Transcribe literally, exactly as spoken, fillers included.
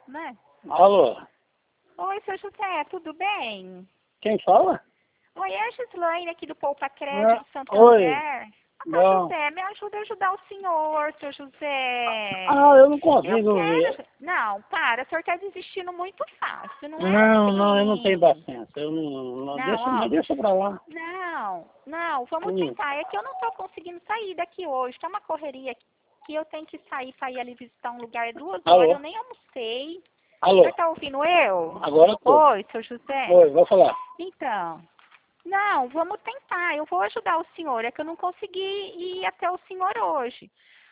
né? Alô? Oi, seu José, tudo bem? Quem fala? Oi, é a Gislaine aqui do Poupa Crédito Ah, de oi. Santander. Ah, seu Bom. José, me ajuda a ajudar o senhor, seu José. Ah, eu não Eu consigo ver. quero... Não, para, o senhor está desistindo muito fácil, não é Não, assim. não, eu não tenho paciência. Eu não, não, Não, deixa, ó. mas deixa pra lá. Não, não, vamos Hum. tentar. É que eu não estou conseguindo sair daqui hoje. Tá uma correria aqui. Que eu tenho que sair para ir ali visitar um lugar. É duas horas, Alô? eu nem almocei. O Alô? senhor tá ouvindo eu? Agora eu tô. Oi, seu José. Oi, vou falar. Então, não, vamos tentar. Eu vou ajudar o senhor. É que eu não consegui ir até o senhor hoje.